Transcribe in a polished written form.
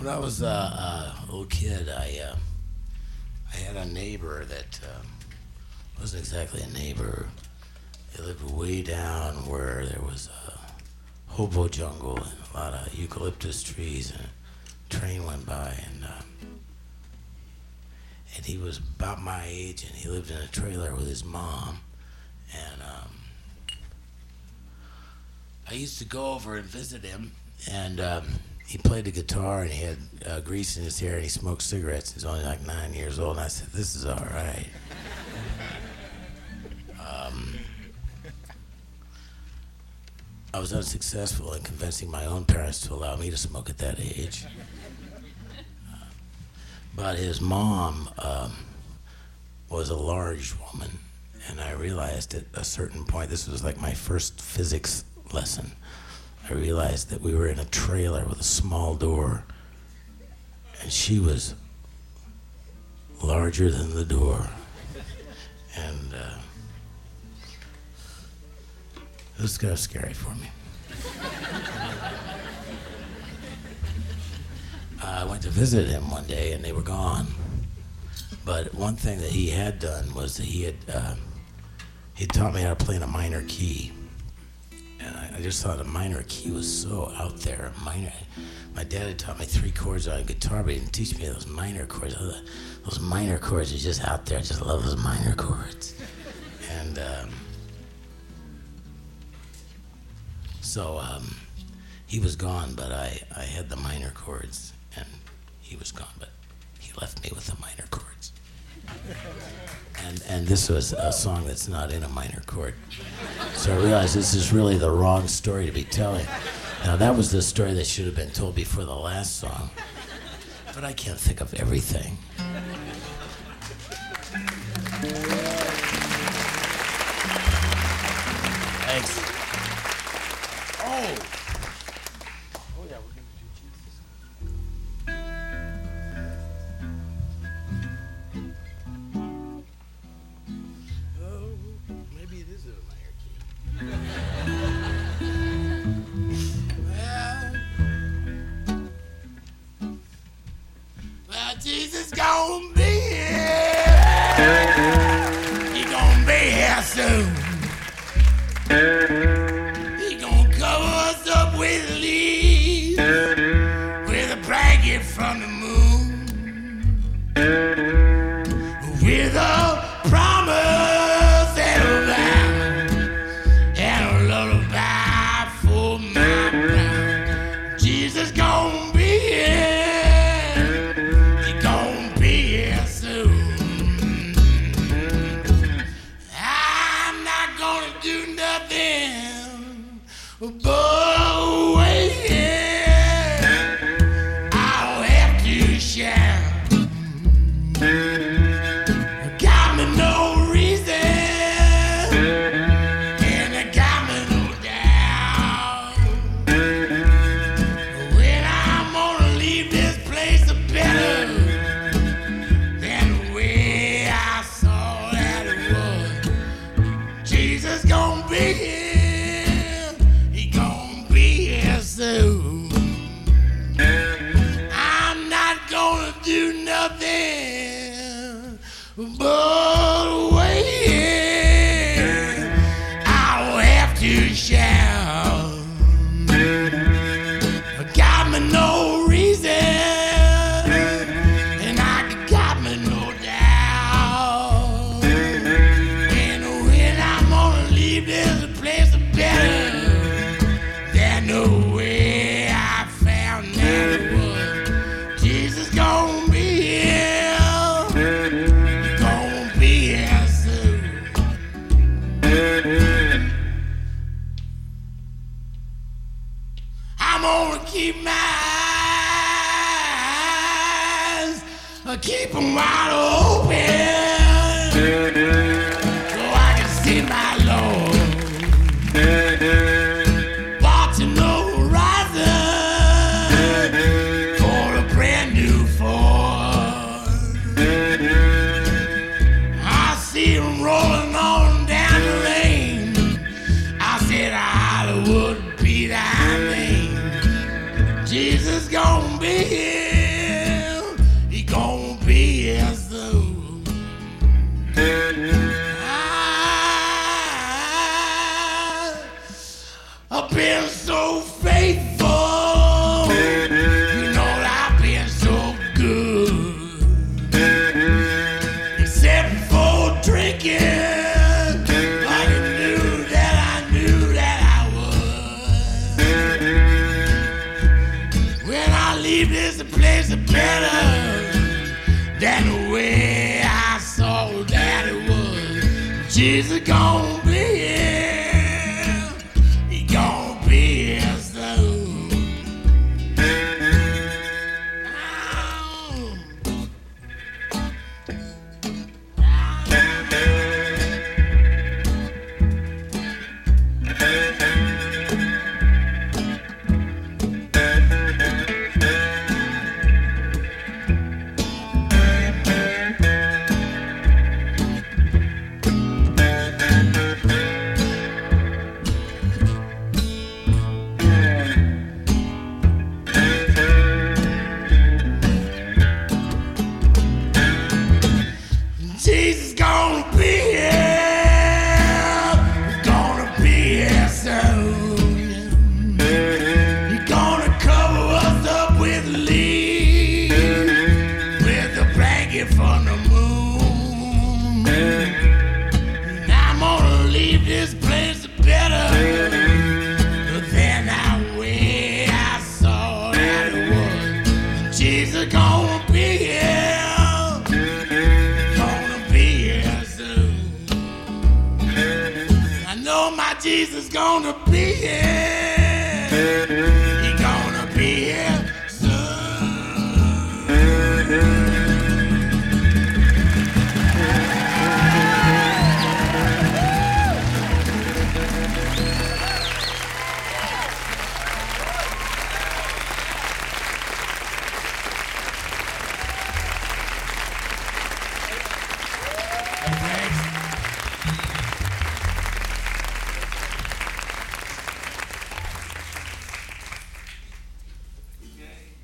When I was a little kid, I had a neighbor that wasn't exactly a neighbor. He lived way down where there was a hobo jungle and a lot of eucalyptus trees, and a train went by, and he was about my age, and he lived in a trailer with his mom, and I used to go over and visit him, and he played the guitar, and he had grease in his hair, and he smoked cigarettes. He was only like 9 years old, and I said, "This is all right." I was unsuccessful in convincing my own parents to allow me to smoke at that age. But his mom was a large woman, and I realized at a certain point, this was like my first physics lesson, I realized that we were in a trailer with a small door, and she was larger than the door. And it was kind of scary for me. I went to visit him one day, and they were gone. But one thing that he had done was that he taught me how to play in a minor key. And I just thought a minor key was so out there. My dad had taught me 3 chords on a guitar, but he didn't teach me those minor chords. Those minor chords are just out there. I just love those minor chords. And so he was gone, but I had the minor chords, and he was gone, but he left me with the minor chords. And this was a song that's not in a minor chord. So I realized this is really the wrong story to be telling. Now that was the story that should have been told before the last song, but I can't think of everything. Thanks. Oh yeah, we're gonna do Jesus. Oh, maybe it is a minor key. Well, Jesus gonna be here. He gonna be here soon. He gonna cover us up with leaves, with a blanket from the moon, with a promise and a vow, and a lullaby for my brow. Jesus gonna be here. He gonna be here soon. I'm not gonna do nothing but wait. I'll have to shout. Got me no reason, and it got me no doubt. When I'm gonna leave this place better than the way I saw that it was. Jesus gonna be here. He gonna be here soon. I'm not gonna do nothing but wait. I'll have to shout. Got me no reason, and I got me no doubt. And when I'm gonna leave this place better than the way I found that it was. Jesus gonna be here. He gonna be here soon. I'm gonna keep my eyes, keep them wide open, so I can see my Lord watching the horizon for a brand new Ford. I see him rolling on down the lane. I said Hollywood be thy name. Jesus gonna be here. place better than the way I saw that it was. Jesus gonna be here. He gonna be here soon. Jesus gonna be here, gonna be here soon. He's gonna cover us up with leaves, with a blanket from the moon. And I'm gonna leave this place better than that way I saw that it was. Jesus gonna be here. I know my Jesus gonna be here.